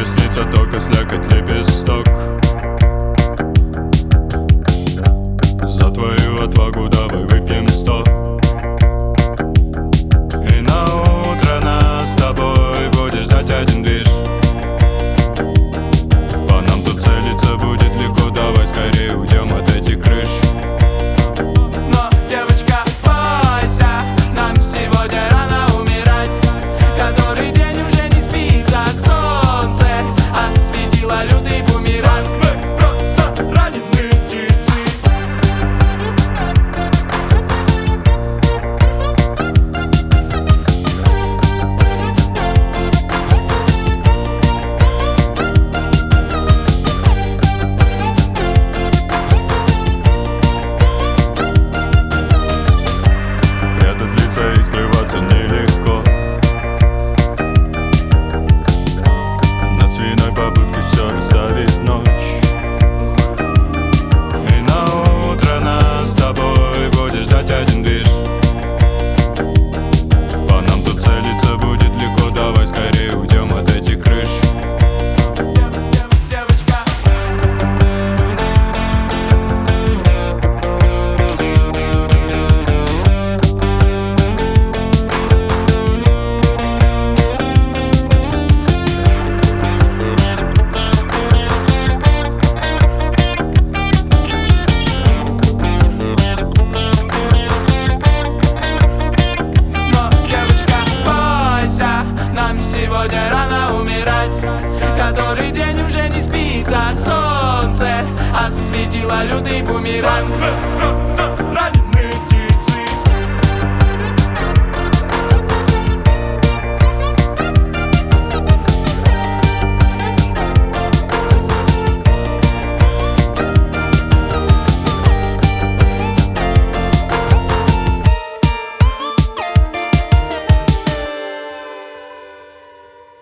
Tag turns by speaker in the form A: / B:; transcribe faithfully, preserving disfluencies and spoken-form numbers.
A: тебе снится только слякоть лепесток. За твою отвагу давай выпьем сто. И на утро нас с тобой будет ждать один движ. По нам тут целиться будет легко, давай скорее уйдем от этих крыш.
B: Но, девочка, бойся, нам сегодня рано умирать. Который день уже не спится, солнце осветило лютый бумеранг. Мы просто раненые птицы.
A: Прятать лица и скрываться нелегко. На свиной попытке все расставить ночь. И на утро нас с тобой будет ждать один движ. По нам тут целиться будет легко, давай скорее уйдем от этих крыш.
B: Девочка, сегодня рано умирать. Который день уже не спится, солнце осветило лютый бумеранг.